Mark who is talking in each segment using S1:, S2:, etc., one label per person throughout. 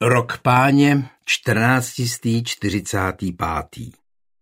S1: Rok Páně 1445.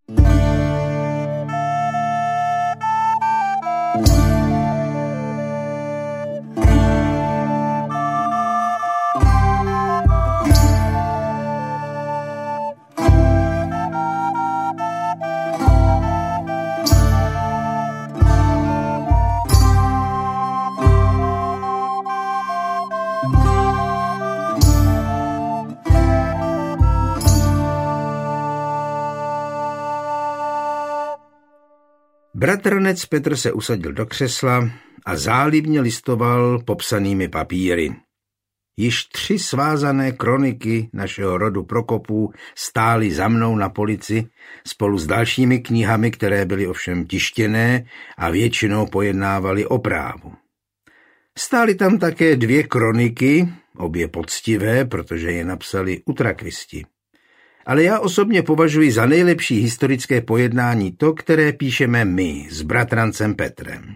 S1: Bratranec Petr se usadil do křesla a zálibně listoval popsanými papíry. Již 3 svázané kroniky našeho rodu Prokopů stály za mnou na polici spolu s dalšími knihami, které byly ovšem tištěné a většinou pojednávaly o právu. Stály tam také 2 kroniky, obě poctivé, protože je napsali utrakvisti. Ale já osobně považuji za nejlepší historické pojednání to, které píšeme my s bratrancem Petrem.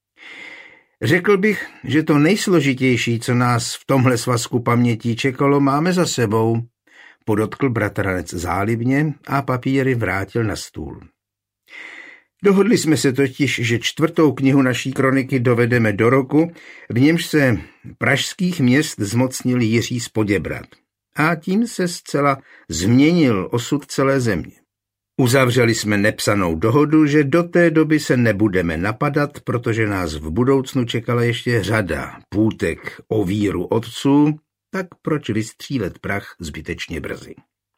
S1: Řekl bych, že to nejsložitější, co nás v tomhle svazku pamětí čekalo, máme za sebou, podotkl bratranec zálibně a papíry vrátil na stůl. Dohodli jsme se totiž, že 4. knihu naší kroniky dovedeme do roku, v němž se pražských měst zmocnil Jiří z Poděbrad. A tím se zcela změnil osud celé země. Uzavřeli jsme nepsanou dohodu, že do té doby se nebudeme napadat, protože nás v budoucnu čekala ještě řada půtek o víru otců, tak proč vystřílet prach zbytečně brzy.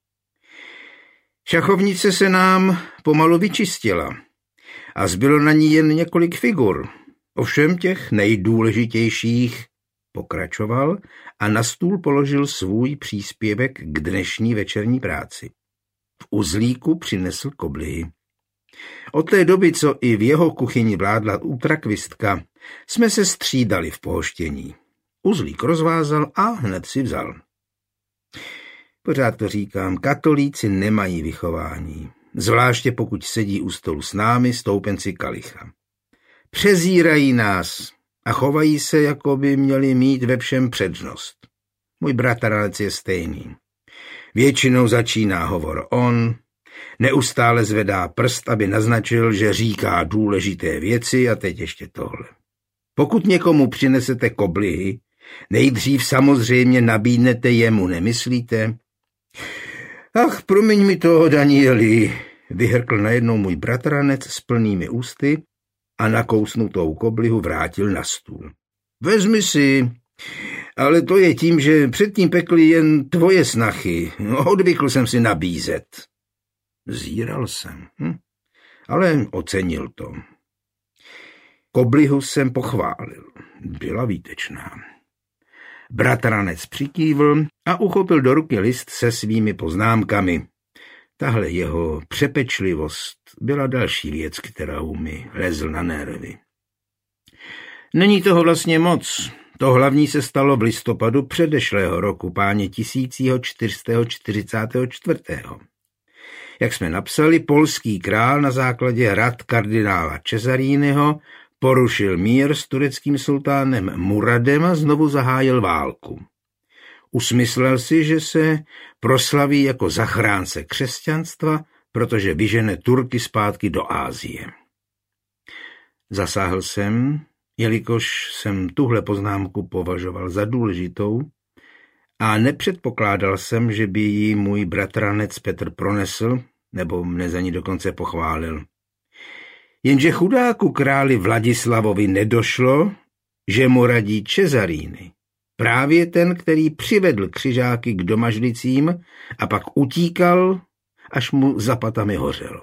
S1: Šachovnice se nám pomalu vyčistila a zbylo na ní jen několik figur, ovšem těch nejdůležitějších, pokračoval a na stůl položil svůj příspěvek k dnešní večerní práci. V uzlíku přinesl koblihy. Od té doby, co i v jeho kuchyni vládla utrakvistka, jsme se střídali v pohoštění. Uzlík rozvázal a hned si vzal. Pořád to říkám, katolíci nemají vychování, zvláště pokud sedí u stolu s námi stoupenci kalicha. Přezírají nás a chovají se, jako by měli mít ve všem přednost. Můj bratranec je stejný. Většinou začíná hovor on, neustále zvedá prst, aby naznačil, že říká důležité věci a teď ještě tohle. Pokud někomu přinesete koblihy, nejdřív samozřejmě nabídnete jemu, nemyslíte? Ach, promiň mi to, Danieli, vyhrkl najednou můj bratranec s plnými ústy a nakousnutou koblihu vrátil na stůl. Vezmi si, ale to je tím, že předtím pekli jen tvoje snachy. Odvykl jsem si nabízet. Zíral jsem, ale ocenil to. Koblihu jsem pochválil. Byla výtečná. Bratranec přikývl a uchopil do ruky list se svými poznámkami. Tahle jeho přepečlivost byla další věc, kterou mi lezl na nervy. Není toho vlastně moc. To hlavní se stalo v listopadu předešlého roku Páně 1444. Jak jsme napsali, polský král na základě rad kardinála Cesarínyho porušil mír s tureckým sultánem Muradem a znovu zahájil válku. Usmyslel si, že se proslaví jako zachránce křesťanstva, protože vyžene Turky zpátky do Asie. Zasáhl jsem, jelikož jsem tuhle poznámku považoval za důležitou a nepředpokládal jsem, že by ji můj bratranec Petr pronesl, nebo mne za ní dokonce pochválil. Jenže chudáku králi Vladislavovi nedošlo, že mu radí Cesaríny. Právě ten, který přivedl křižáky k domažlicím a pak utíkal, až mu za patami hořelo.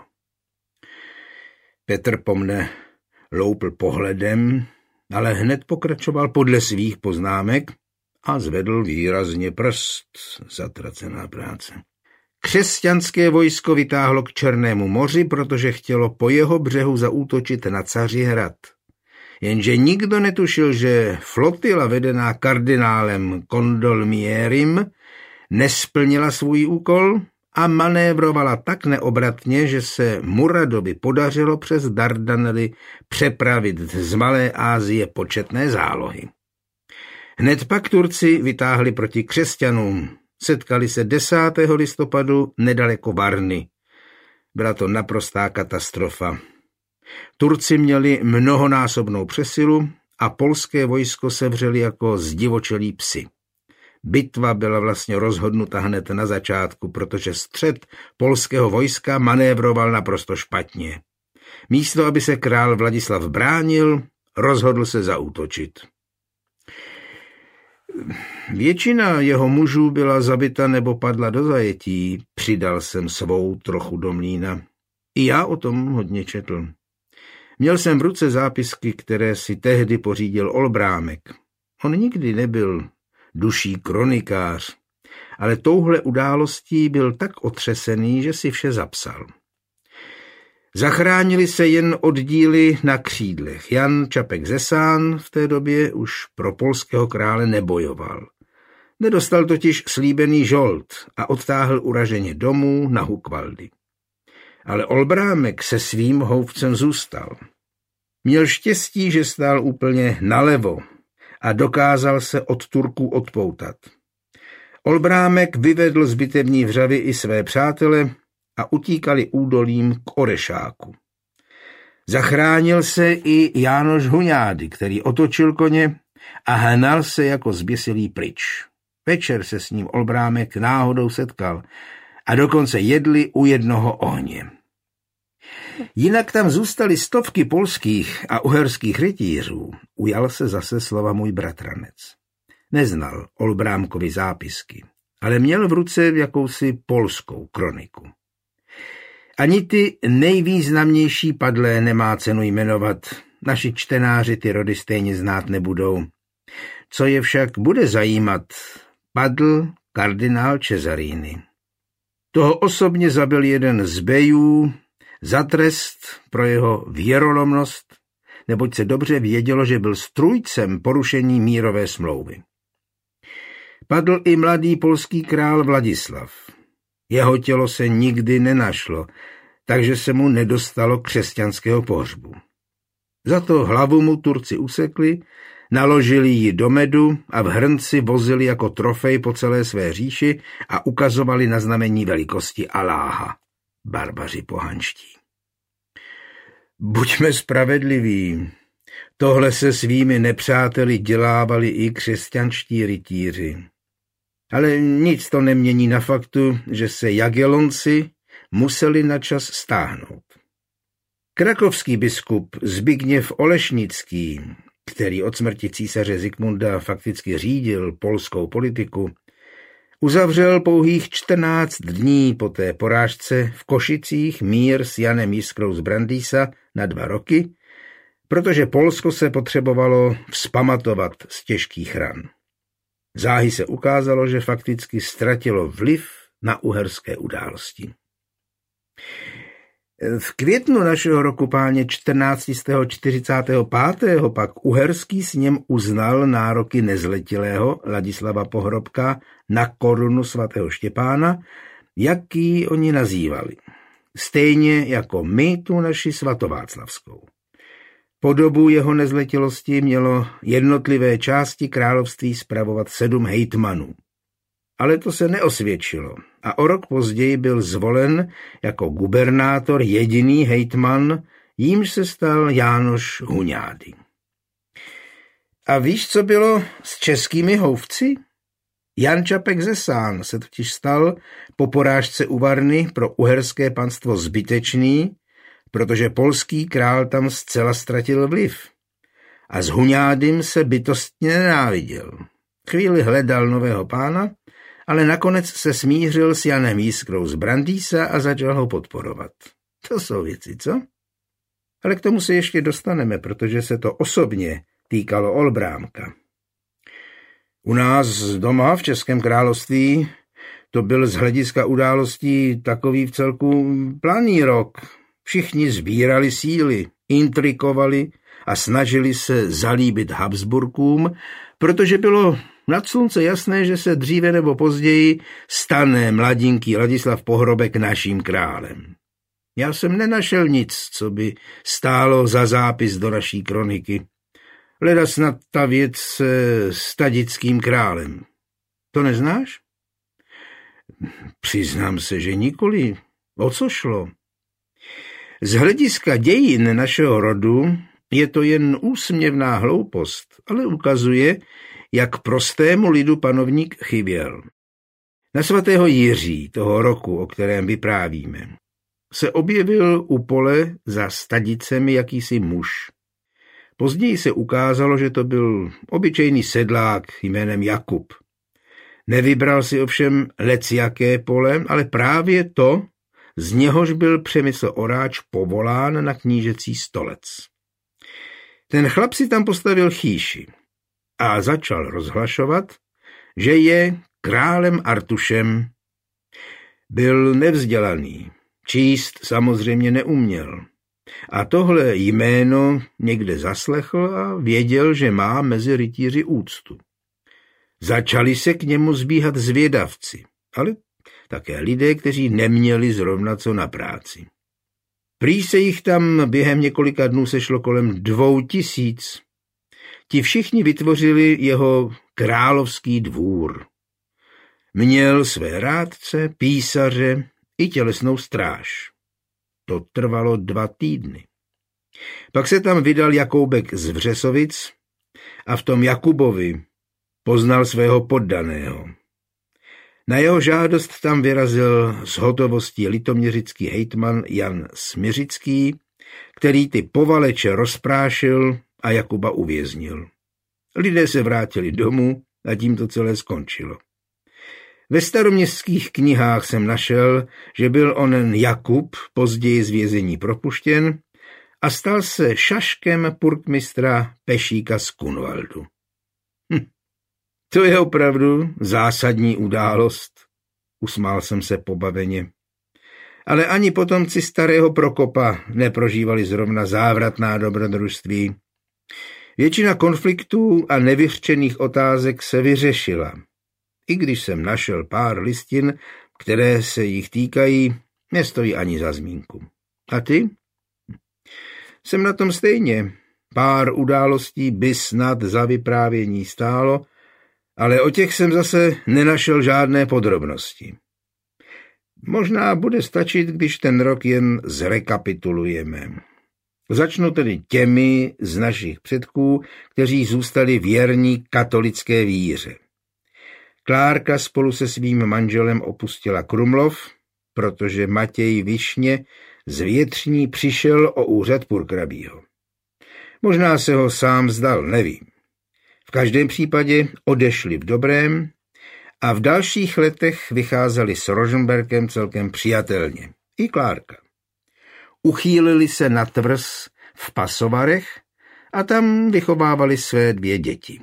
S1: Petr po mne loupl pohledem, ale hned pokračoval podle svých poznámek a zvedl výrazně prst. Zatracená práce. Křesťanské vojsko vytáhlo k Černému moři, protože chtělo po jeho břehu zaútočit na Cařihrad. Jenže nikdo netušil, že flotila vedená kardinálem Condolmierim nesplnila svůj úkol a manévrovala tak neobratně, že se Muradovi podařilo přes Dardanely přepravit z Malé Asie početné zálohy. Hned pak Turci vytáhli proti křesťanům Setkali se 10. listopadu nedaleko Varny. Byla to naprostá katastrofa. Turci měli mnohonásobnou přesilu a polské vojsko sevřeli jako zdivočelí psi. Bitva byla vlastně rozhodnuta hned na začátku, protože střed polského vojska manévroval naprosto špatně. Místo, aby se král Vladislav bránil, rozhodl se zaútočit. Většina jeho mužů byla zabita nebo padla do zajetí, přidal jsem svou trochu do mlýna. I já o tom hodně četl. Měl jsem v ruce zápisky, které si tehdy pořídil Olbrámek. On nikdy nebyl duší kronikář, ale touhle událostí byl tak otřesený, že si vše zapsal. Zachránili se jen oddíly na křídlech. Jan Čapek ze Sán v té době už pro polského krále nebojoval. Nedostal totiž slíbený žolt a odtáhl uraženě domů na Hukvaldy. Ale Olbrámek se svým houfcem zůstal. Měl štěstí, že stál úplně nalevo a dokázal se od Turků odpoutat. Olbrámek vyvedl z bitevní vřavy i své přátele a utíkali údolím k Orešáku. Zachránil se i Jánoš Huňády, který otočil koně a hnal se jako zběsilý pryč. Večer se s ním Olbrámek náhodou setkal a dokonce jedli u jednoho ohně. Jinak tam zůstaly stovky polských a uherských rytířů, ujal se zase slova můj bratranec. Neznal Olbrámkovy zápisky, ale měl v ruce jakousi polskou kroniku. Ani ty nejvýznamnější padlé nemá cenu jmenovat, naši čtenáři ty rody stejně znát nebudou. Co je však bude zajímat, padl kardinál Cesarini. Toho osobně zabil jeden z bejů za trest pro jeho věrolomnost, neboť se dobře vědělo, že byl strůjcem porušení mírové smlouvy. Padl i mladý polský král Vladislav. Jeho tělo se nikdy nenašlo, takže se mu nedostalo křesťanského pohřbu. Za to hlavu mu Turci usekli, naložili ji do medu a v hrnci vozili jako trofej po celé své říši a ukazovali na znamení velikosti Aláha, barbaři pohanští. Buďme spravedliví, tohle se svými nepřáteli dělávali i křesťanští rytíři. Ale nic to nemění na faktu, že se Jagellonci museli načas stáhnout. Krakovský biskup Zbigněv Olešnický, který od smrti císaře Zikmunda fakticky řídil polskou politiku, uzavřel pouhých 14 dní po té porážce v Košicích mír s Janem Jiskrou z Brandýsa na 2 roky, protože Polsko se potřebovalo vzpamatovat z těžkých ran. Záhy se ukázalo, že fakticky ztratilo vliv na uherské události. V květnu našeho roku páně 1445. pak uherský sněm uznal nároky nezletilého Ladislava Pohrobka na korunu svatého Štěpána, jak ji oni nazývali. Stejně jako my tu naši svatováclavskou. Po dobu jeho nezletilosti mělo jednotlivé části království spravovat 7 hejtmanů. Ale to se neosvědčilo a o rok později byl zvolen jako gubernátor jediný hejtman, jímž se stal Jánoš Huňády. A víš, co bylo s českými houfci? Jan Čapek ze Sán se totiž stal po porážce u Varny pro uherské panstvo zbytečný, protože polský král tam zcela ztratil vliv. A s Huňádym se bytostně nenáviděl. Chvíli hledal nového pána, ale nakonec se smířil s Janem Jiskrou z Brandýsa a začal ho podporovat. To jsou věci, co? Ale k tomu se ještě dostaneme, protože se to osobně týkalo Olbrámka. U nás doma v Českém království to byl z hlediska událostí takový vcelku planý rok. Všichni sbírali síly, intrikovali a snažili se zalíbit Habsburkům, protože bylo nad slunce jasné, že se dříve nebo později stane mladinký Ladislav Pohrobek naším králem. Já jsem nenašel nic, co by stálo za zápis do naší kroniky. Leda snad ta věc s tadickým králem. To neznáš? Přiznám se, že nikoli. O co šlo? Z hlediska dějin našeho rodu je to jen úsměvná hloupost, ale ukazuje, jak prostému lidu panovník chyběl. Na svatého Jiří, toho roku, o kterém vyprávíme, se objevil u pole za stadicemi jakýsi muž. Později se ukázalo, že to byl obyčejný sedlák jménem Jakub. Nevybral si ovšem lecjaké pole, ale právě to, z něhož byl Přemysl Oráč povolán na knížecí stolec. Ten chlap si tam postavil chýši a začal rozhlašovat, že je králem Artušem. Byl nevzdělaný, číst samozřejmě neuměl. A tohle jméno někde zaslechl a věděl, že má mezi rytíři úctu. Začali se k němu zbíhat zvědavci, ale také lidé, kteří neměli zrovna co na práci. Prý se jich tam během několika dnů sešlo kolem 2000. Ti všichni vytvořili jeho královský dvůr. Měl své rádce, písaře i tělesnou stráž. To trvalo 2 týdny. Pak se tam vydal Jakoubek z Vřesovic a v tom Jakubovi poznal svého poddaného. Na jeho žádost tam vyrazil s hotovostí litoměřický hejtman Jan Smiřický, který ty povaleče rozprášil a Jakuba uvěznil. Lidé se vrátili domů a tím to celé skončilo. Ve staroměstských knihách jsem našel, že byl onen Jakub později z vězení propuštěn a stal se šaškem purkmistra Pešíka z Kunvaldu. To je opravdu zásadní událost, usmál jsem se pobaveně. Ale ani potomci starého Prokopa neprožívali zrovna závratná dobrodružství. Většina konfliktů a nevyřčených otázek se vyřešila. I když jsem našel pár listin, které se jich týkají, nestojí ani za zmínku. A ty? Jsem na tom stejně. Pár událostí by snad za vyprávění stálo, ale o těch jsem zase nenašel žádné podrobnosti. Možná bude stačit, když ten rok jen zrekapitulujeme. Začnu tedy těmi z našich předků, kteří zůstali věrní katolické víře. Klárka spolu se svým manželem opustila Krumlov, protože Matěj Višně z Větřní přišel o úřad purkrabího. Možná se ho sám vzdal, nevím. V každém případě odešli v dobrém a v dalších letech vycházeli s Rožmberkem celkem přijatelně. I Klárka. Uchýlili se na tvrz v Pasovarech a tam vychovávali své 2 děti.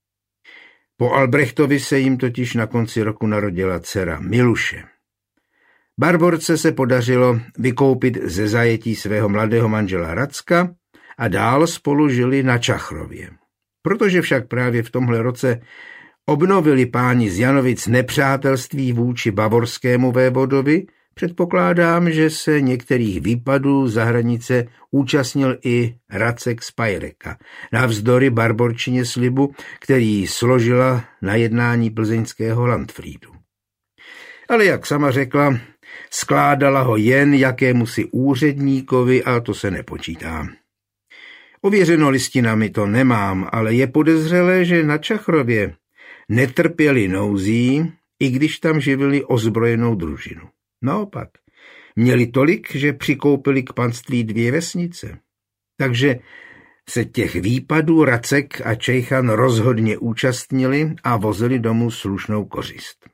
S1: Po Albrechtovi se jim totiž na konci roku narodila dcera Miluše. Barborce se podařilo vykoupit ze zajetí svého mladého manžela Racka a dál spolu žili na Čachrově. Protože však právě v tomhle roce obnovili páni z Janovic nepřátelství vůči bavorskému vévodovi, předpokládám, že se některých výpadů za hranice účastnil i Racek z Pajreka, navzdory Barborčině slibu, který složila na jednání plzeňského Landfriedu. Ale jak sama řekla, skládala ho jen jakémusi úředníkovi a to se nepočítá. Ověřeno listinami to nemám, ale je podezřelé, že na Čachrově netrpěli nouzí, i když tam živili ozbrojenou družinu. Naopak, měli tolik, že přikoupili k panství 2 vesnice. Takže se těch výpadů Racek a Čejchan rozhodně účastnili a vozili domů slušnou kořist.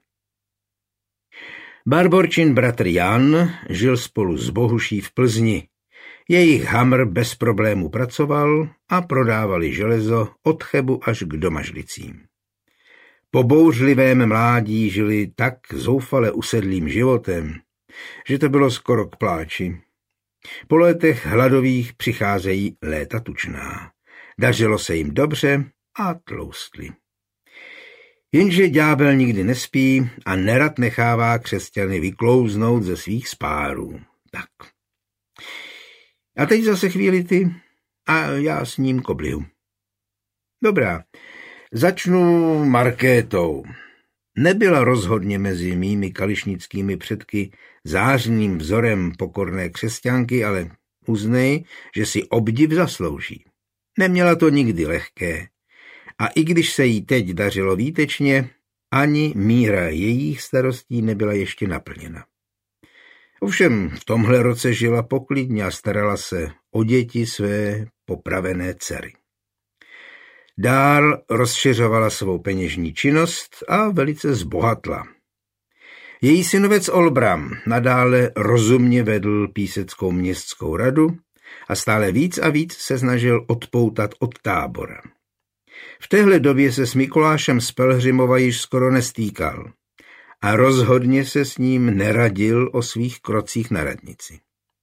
S1: Barborčin bratr Jan žil spolu s Bohuší v Plzni. Jejich hamr bez problému pracoval a prodávali železo od Chebu až k Domažlicím. Po bouřlivém mládí žili tak zoufale usedlým životem, že to bylo skoro k pláči. Po letech hladových přicházejí léta tučná. Dařilo se jim dobře a tloustli. Jenže ďábel nikdy nespí a nerad nechává křesťany vyklouznout ze svých spárů. Tak. A teď zase chvíli ty a já s ním koblihu. Dobrá, začnu Markétou. nebyla rozhodně mezi mými kališnickými předky zářným vzorem pokorné křesťanky, ale uznej, že si obdiv zaslouží. Neměla to nikdy lehké a i když se jí teď dařilo výtečně, ani míra jejich starostí nebyla ještě naplněna. Ovšem v tomhle roce žila poklidně a starala se o děti své popravené dcery. Dál rozšiřovala svou peněžní činnost a velice zbohatla. Její synovec Olbram nadále rozumně vedl píseckou městskou radu a stále víc a víc se snažil odpoutat od Tábora. V téhle době se s Mikulášem z Pelhřimova již skoro nestýkal a rozhodně se s ním neradil o svých krocích na radnici.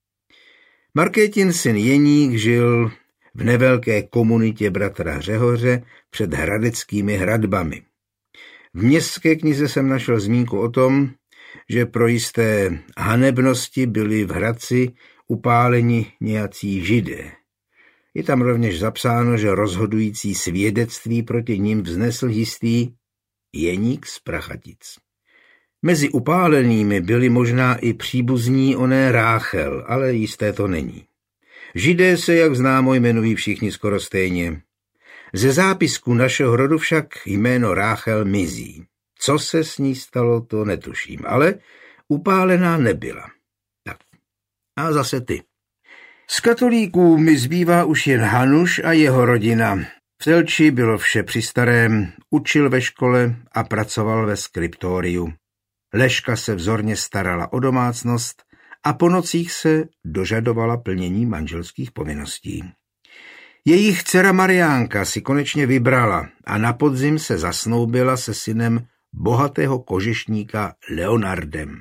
S1: Markétin syn Jeník žil v nevelké komunitě bratra Řehoře před hradeckými hradbami. V městské knize jsem našel zmínku o tom, že pro jisté hanebnosti byli v Hradci upáleni nějací Židé. Je tam rovněž zapsáno, že rozhodující svědectví proti nim vznesl jistý Jeník z Prachatic. Mezi upálenými byli možná i příbuzní oné Ráchel, ale jisté to není. Židé se, jak známo, jmenují všichni skoro stejně. Ze zápisku našeho rodu však jméno Ráchel mizí. Co se s ní stalo, to netuším, ale upálená nebyla. Tak, a zase ty. Z katolíků mi zbývá už jen Hanuš a jeho rodina. V Selči bylo vše při starém, učil ve škole a pracoval ve skriptoriu. Leška se vzorně starala o domácnost a po nocích se dožadovala plnění manželských povinností. Jejich dcera Mariánka si konečně vybrala a na podzim se zasnoubila se synem bohatého kožešníka Leonardem.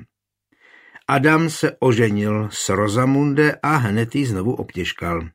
S1: Adam se oženil s Rozamunde a hned ji znovu obtěžkal.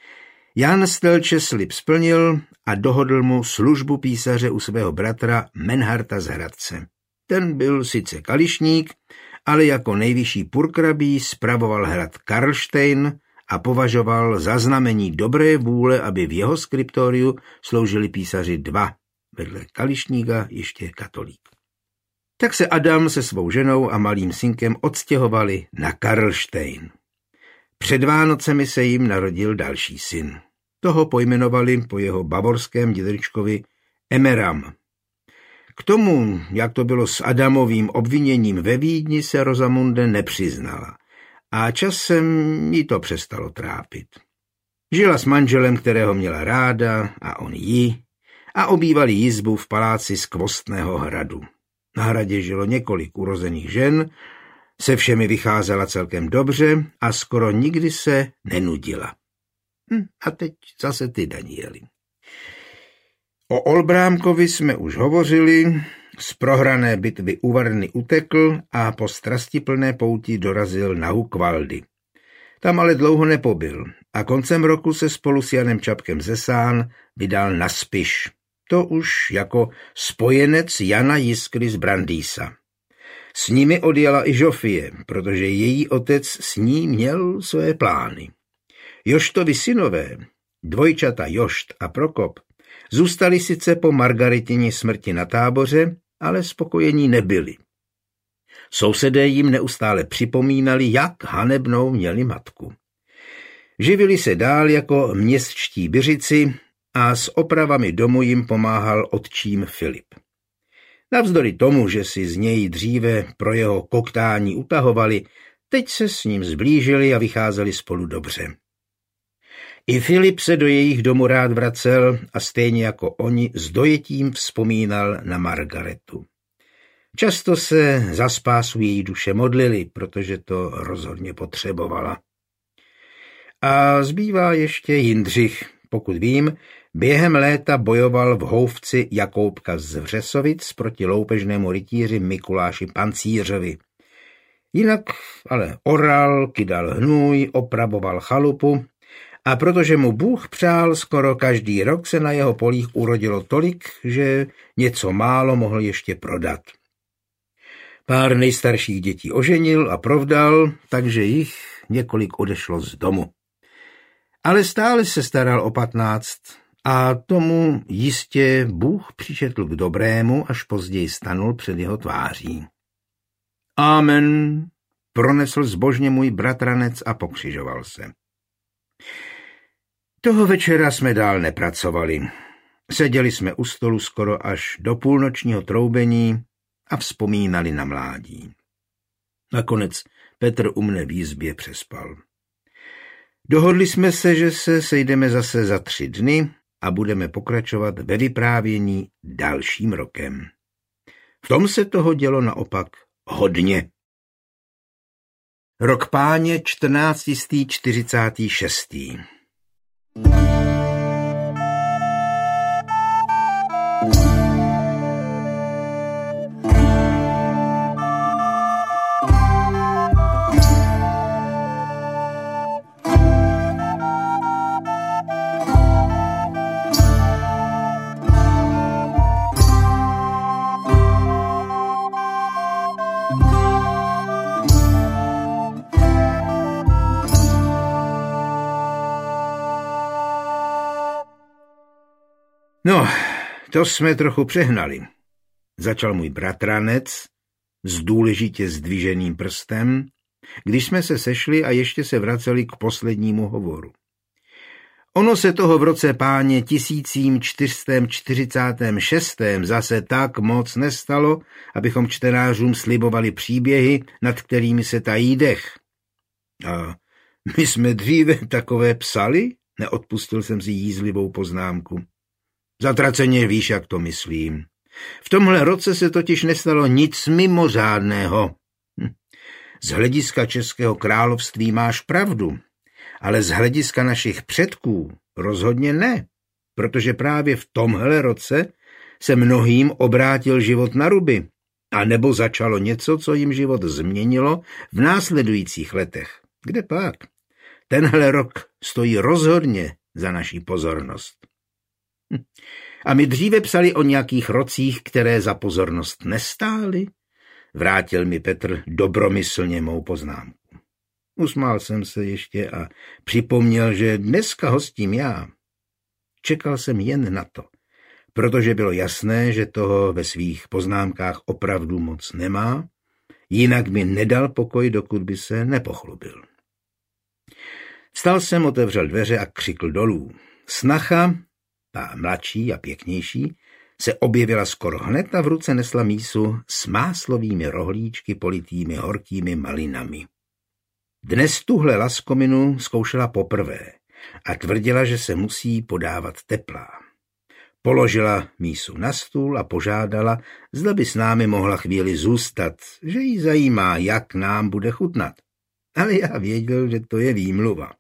S1: Jan Stelče slib splnil a dohodl mu službu písaře u svého bratra Menharta z Hradce. Ten byl sice kališník, ale jako nejvyšší purkrabí spravoval hrad Karlštejn a považoval za znamení dobré vůle, aby v jeho skriptoriu sloužili písaři dva, vedle kališníka ještě katolík. Tak se Adam se svou ženou a malým synkem odstěhovali na Karlštejn. Před Vánocemi se jim narodil další syn. Toho pojmenovali po jeho bavorském dědečkovi Emeram. K tomu, jak to bylo s Adamovým obviněním ve Vídni, se Rozamunde nepřiznala a časem jí to přestalo trápit. Žila s manželem, kterého měla ráda, a on ji, a obývali jizbu v paláci z Kvostného hradu. Na hradě žilo několik urozených žen, se všemi vycházela celkem dobře a skoro nikdy se nenudila. A teď zase ty, Danieli. O Olbrámkovi jsme už hovořili, z prohrané bitvy u Varny utekl a po strastiplné pouti dorazil na Hukvaldy. Tam ale dlouho nepobyl a koncem roku se spolu s Janem Čapkem ze Sán vydal na Spiš. To už jako spojenec Jana Jiskry z Brandýsa. S nimi odjela i Žofie, protože její otec s ní měl své plány. Joštovi synové, dvojčata Jošt a Prokop, zůstali sice po Margaritině smrti na Táboře, ale spokojení nebyli. Sousedé jim neustále připomínali, jak hanebnou měli matku. Živili se dál jako městští byřici a s opravami domu jim pomáhal otčím Filip. Navzdory tomu, že si z něj dříve pro jeho koktání utahovali, teď se s ním zblížili a vycházeli spolu dobře. I Filip se do jejich domu rád vracel a stejně jako oni s dojetím vzpomínal na Margaretu. Často se za spásu její duše modlili, protože to rozhodně potřebovala. A zbývá ještě Jindřich. Pokud vím, během léta bojoval v Houfci Jakoubka z Vřesovic proti loupežnému rytíři Mikuláši Pancířovi. Jinak ale oral, kydal hnůj, opravoval chalupu a protože mu Bůh přál, skoro každý rok se na jeho polích urodilo tolik, že něco málo mohl ještě prodat. Pár nejstarších dětí oženil a provdal, takže jich několik odešlo z domu. Ale stále se staral o 15 A tomu jistě Bůh přičetl k dobrému, až později stanul před jeho tváří. Amen, pronesl zbožně můj bratranec a pokřižoval se. Toho večera jsme dál nepracovali. Seděli jsme u stolu skoro až do půlnočního troubení a vzpomínali na mládí. Nakonec Petr u mne v jizbě přespal. Dohodli jsme se, že se sejdeme zase za 3 dny a budeme pokračovat ve vyprávění dalším rokem. V tom se toho dělo naopak hodně. Rok Páně 1446. No, to jsme trochu přehnali. Začal můj bratranec s důležitě zdviženým prstem, když jsme se sešli a ještě se vraceli k poslednímu hovoru. Ono se toho v roce Páně 1446 zase tak moc nestalo, abychom čtenářům slibovali příběhy, nad kterými se tají dech. A my jsme dříve takové psali? Neodpustil jsem si jízlivou poznámku. Zatraceně víš, jak to myslím. V tomhle roce se totiž nestalo nic mimořádného. Z hlediska Českého království máš pravdu, ale z hlediska našich předků rozhodně ne, protože právě v tomhle roce se mnohým obrátil život na ruby, a nebo začalo něco, co jim život změnilo v následujících letech. Kde pak? Tenhle rok stojí rozhodně za naší pozornost. A my dříve psali o nějakých rocích, které za pozornost nestály? Vrátil mi Petr dobromyslně mou poznámku. Usmál jsem se ještě a připomněl, že dneska hostím já. Čekal jsem jen na to, protože bylo jasné, že toho ve svých poznámkách opravdu moc nemá, jinak mi nedal pokoj, dokud by se nepochlubil. Vstal jsem, otevřel dveře a křikl dolů. Snacha, ta mladší a pěknější, se objevila skoro hned a v ruce nesla mísu s máslovými rohlíčky politými horkými malinami. Dnes tuhle laskominu zkoušela poprvé a tvrdila, že se musí podávat teplá. Položila mísu na stůl a požádala, zda by s námi mohla chvíli zůstat, že jí zajímá, jak nám bude chutnat. Ale já věděl, že to je výmluva.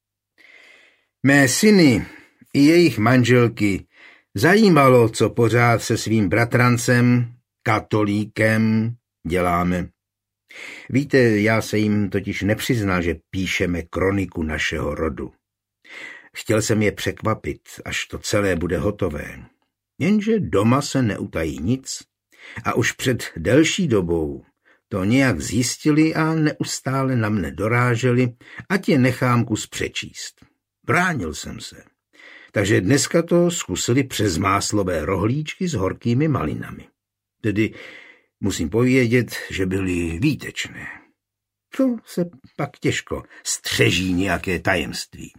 S1: Mé syny i jejich manželky zajímalo, co pořád se svým bratrancem, katolíkem, děláme. Víte, já se jim totiž nepřiznal, že píšeme kroniku našeho rodu. Chtěl jsem je překvapit, až to celé bude hotové. Jenže doma se neutají nic a už před delší dobou to nějak zjistili a neustále na mne doráželi, ať je nechám kus přečíst. Bránil jsem se. Takže dneska to zkusili přes máslové rohlíčky s horkými malinami. Tedy musím povědět, že byly výtečné. To se pak těžko střeží nějaké tajemství.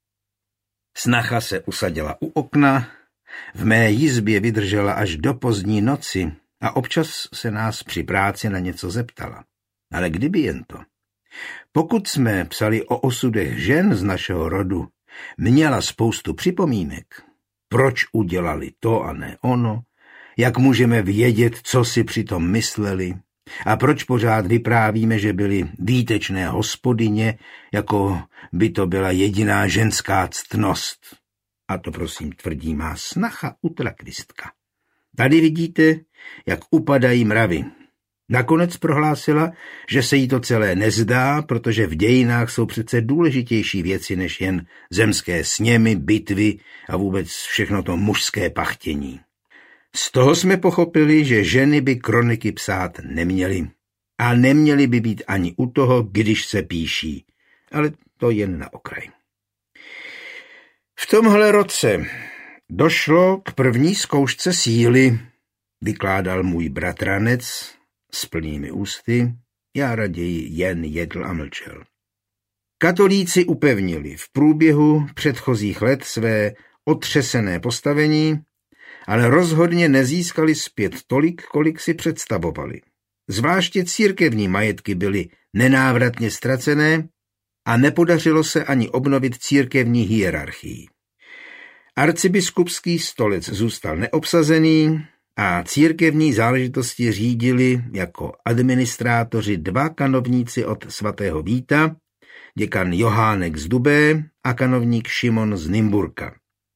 S1: Snacha se usadila u okna, v mé jizbě vydržela až do pozdní noci a občas se nás při práci na něco zeptala. Ale kdyby jen to. Pokud jsme psali o osudech žen z našeho rodu, měla spoustu připomínek. Proč udělali to a ne ono? Jak můžeme vědět, co si přitom mysleli? A proč pořád vyprávíme, že byly výtečné hospodyně, jako by to byla jediná ženská ctnost? A to prosím tvrdí má snacha utrakvistka. Tady vidíte, jak upadají mravy. Nakonec prohlásila, že se jí to celé nezdá, protože v dějinách jsou přece důležitější věci než jen zemské sněmy, bitvy a vůbec všechno to mužské pachtění. Z toho jsme pochopili, že ženy by kroniky psát neměly. A neměly by být ani u toho, když se píší. Ale to jen na okraj. V tomhle roce Došlo k první zkoušce síly, vykládal můj bratranec s plnými ústy, já raději jen jedl a mlčel. Katolíci upevnili v průběhu předchozích let své otřesené postavení, ale rozhodně nezískali zpět tolik, kolik si představovali. Zvláště církevní majetky byly nenávratně ztracené a nepodařilo se ani obnovit církevní hierarchii. Arcibiskupský stolec zůstal neobsazený a církevní záležitosti řídili jako administrátoři 2 kanovníci od svatého Víta, děkan Johánek z Dubé a kanovník Šimon z Nymburka.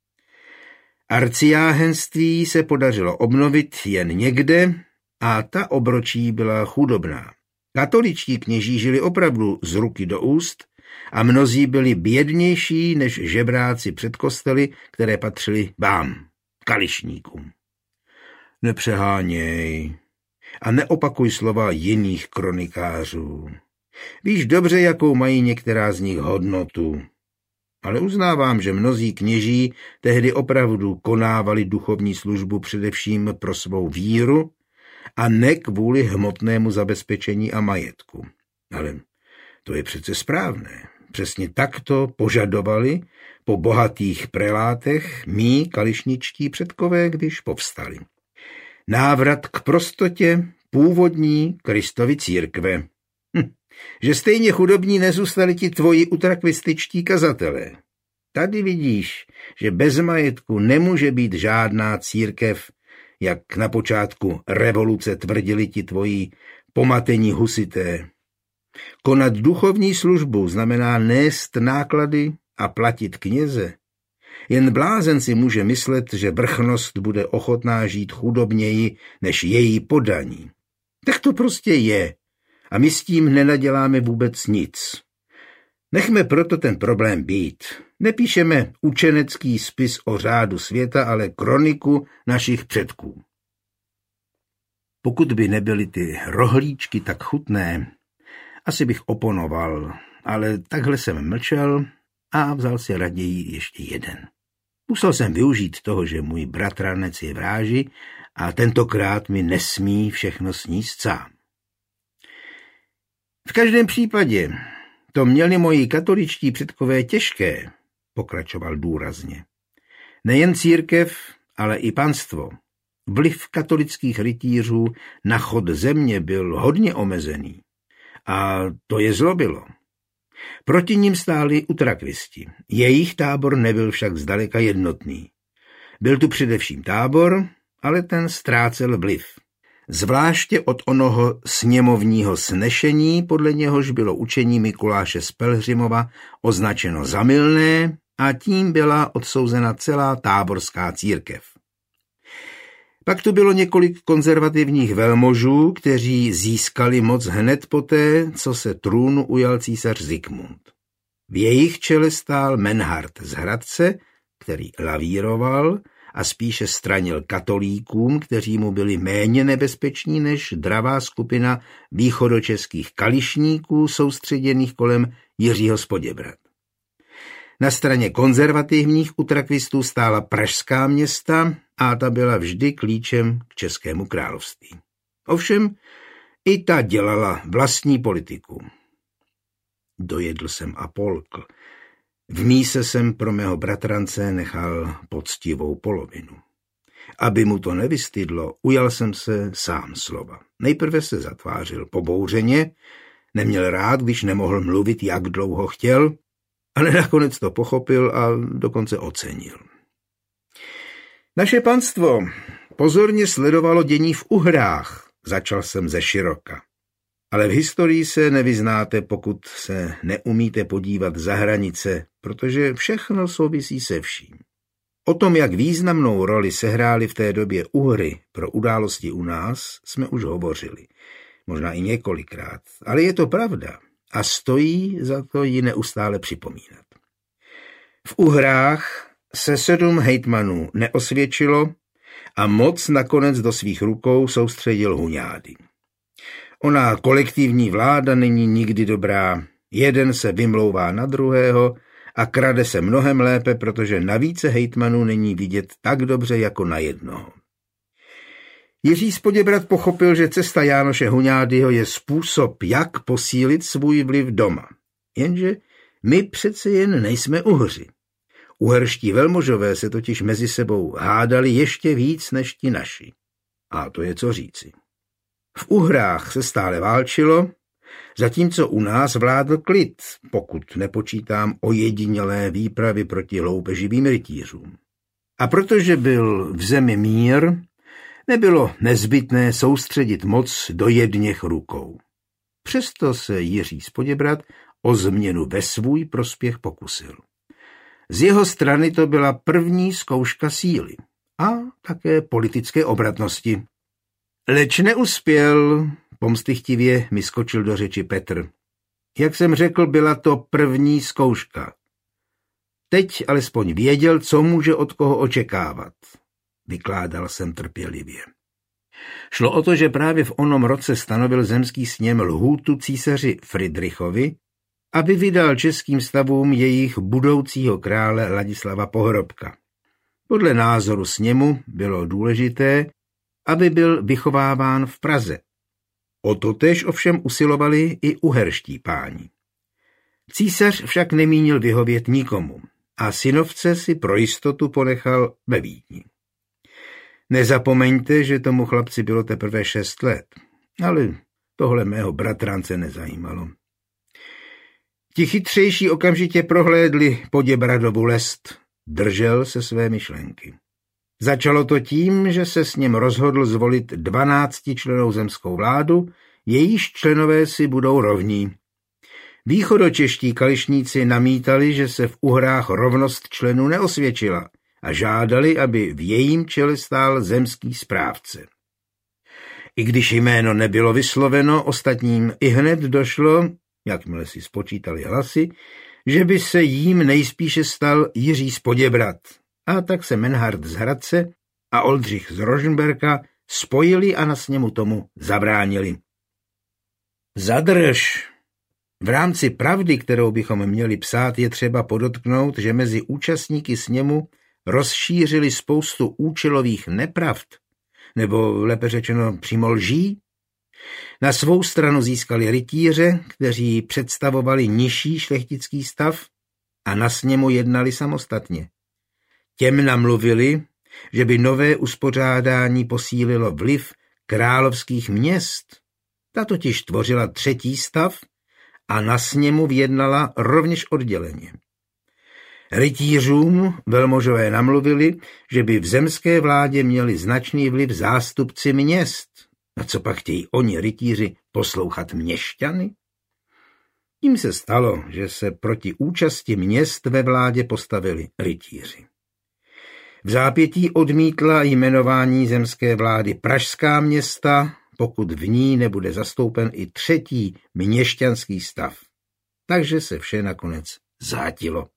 S1: Arcijáhenství se podařilo obnovit jen někde a ta obročí byla chudobná. Katoličtí kněží žili opravdu z ruky do úst a mnozí byli bědnější než žebráci před kostely, které patřily vám, kališníkům. Nepřeháněj a neopakuj slova jiných kronikářů. Víš dobře, jakou mají některá z nich hodnotu. Ale uznávám, že mnozí kněží tehdy opravdu konávali duchovní službu především pro svou víru a ne kvůli hmotnému zabezpečení a majetku. Ale to je přece správné. Přesně takto požadovali po bohatých prelátech mí kališničtí předkové, když povstali. Návrat k prostotě původní Kristovy církve. Že stejně chudobní nezůstali ti tvoji utrakvističtí kazatelé. Tady vidíš, že bez majetku nemůže být žádná církev, jak na počátku revoluce tvrdili ti tvoji pomatení husité. Konat duchovní službu znamená nést náklady a platit kněze. Jen blázen si může myslet, že vrchnost bude ochotná žít chudobněji než její podaní. Tak to prostě je a my s tím nenaděláme vůbec nic. Nechme proto ten problém být. Nepíšeme učenecký spis o řádu světa, ale kroniku našich předků. Pokud by nebyly ty rohlíčky tak chutné, asi bych oponoval, ale takhle jsem mlčel a vzal si raději ještě jeden. Musel jsem využít toho, že můj bratranec je v ráži a tentokrát mi nesmí všechno sníst sám. V každém případě to měli moji katoličtí předkové těžké, pokračoval důrazně. Nejen církev, ale i panstvo. Vliv katolických rytířů na chod země byl hodně omezený. A to je zlobilo. Proti nim stáli utrakvisti. Jejich tábor nebyl však zdaleka jednotný. Byl tu především tábor, ale ten ztrácel vliv. Zvláště od onoho sněmovního snešení, podle něhož bylo učení Mikuláše z Pelhřimova označeno za mylné a tím byla odsouzena celá táborská církev. Pak tu bylo několik konzervativních velmožů, kteří získali moc hned poté, co se trůnu ujal císař Zikmund. V jejich čele stál Menhard z Hradce, který lavíroval a spíše stranil katolíkům, kteří mu byli méně nebezpeční než dravá skupina východočeských kališníků soustředěných kolem Jiřího z Poděbrad. Na straně konzervativních utrakvistů stála pražská města a ta byla vždy klíčem k českému království. Ovšem, i ta dělala vlastní politiku. Dojedl jsem a polkl. V míse jsem pro mého bratrance nechal poctivou polovinu. Aby mu to nevystydlo, ujal jsem se sám slova. Nejprve se zatvářil pobouřeně, neměl rád, když nemohl mluvit, jak dlouho chtěl, ale nakonec to pochopil a dokonce ocenil. Naše panstvo pozorně sledovalo dění v Uhrách, začal jsem ze široka. Ale v historii se nevyznáte, pokud se neumíte podívat za hranice, protože všechno souvisí se vším. O tom, jak významnou roli sehrály v té době Uhry pro události u nás, jsme už hovořili. Možná i několikrát, ale je to pravda a stojí za to ji neustále připomínat. V Uhrách se 7 hejtmanů neosvědčilo a moc nakonec do svých rukou soustředil Huňády. Ona kolektivní vláda není nikdy dobrá, jeden se vymlouvá na druhého a krade se mnohem lépe, protože na více hejtmanů není vidět tak dobře jako na jednoho. Jiří z Poděbrad pochopil, že cesta Jánoše Huňádyho je způsob, jak posílit svůj vliv doma. Jenže my přece jen nejsme Uhři. Uherští velmožové se totiž mezi sebou hádali ještě víc než ti naši. A to je co říci. V Uhrách se stále válčilo, zatímco u nás vládl klid, pokud nepočítám ojedinělé výpravy proti loupeživým rytířům. A protože byl v zemi mír, nebylo nezbytné soustředit moc do jedněch rukou. Přesto se Jiří z Poděbrad o změnu ve svůj prospěch pokusil. Z jeho strany to byla první zkouška síly a také politické obratnosti. Leč neuspěl, pomstychtivě mi skočil do řeči Petr. Jak jsem řekl, byla to první zkouška. Teď alespoň věděl, co může od koho očekávat. Vykládal jsem trpělivě. Šlo o to, že právě v onom roce stanovil zemský sněm lhůtu císaři Fridrichovi, aby vydal českým stavům jejich budoucího krále Ladislava Pohrobka. Podle názoru sněmu bylo důležité, aby byl vychováván v Praze. O to též ovšem usilovali i uherští páni. Císař však nemínil vyhovět nikomu a synovce si pro jistotu ponechal ve Vídni. Nezapomeňte, že tomu chlapci bylo teprve 6 let, ale tohle mého bratrance nezajímalo. Ti chytřejší okamžitě prohlédli Poděbradovu lest, držel se své myšlenky. Začalo to tím, že se s ním rozhodl zvolit 12člennou zemskou vládu, jejíž členové si budou rovní. Východočeští kališníci namítali, že se v Uhrách rovnost členů neosvědčila a žádali, aby v jejím čele stál zemský správce. I když jméno nebylo vysloveno, ostatním ihned došlo, jakmile si spočítali hlasy, že by se jím nejspíše stal Jiří z Poděbrad. A tak se Menhard z Hradce a Oldřich z Rožmberka spojili a na sněmu tomu zabránili. Zadrž! V rámci pravdy, kterou bychom měli psát, je třeba podotknout, že mezi účastníky sněmu rozšířili spoustu účelových nepravd, nebo lépe řečeno přímo lží. Na svou stranu získali rytíře, kteří představovali nižší šlechtický stav a na sněmu jednali samostatně. Těm namluvili, že by nové uspořádání posílilo vliv královských měst. Ta totiž tvořila 3. stav a na sněmu vyjednala rovněž odděleně. Rytířům velmožové namluvili, že by v zemské vládě měli značný vliv zástupci měst. A co pak chtějí oni, rytíři, poslouchat měšťany? Tím se stalo, že se proti účasti měst ve vládě postavili rytíři. V zápětí odmítla jmenování zemské vlády pražská města, pokud v ní nebude zastoupen i 3. měšťanský stav. Takže se vše nakonec zátilo.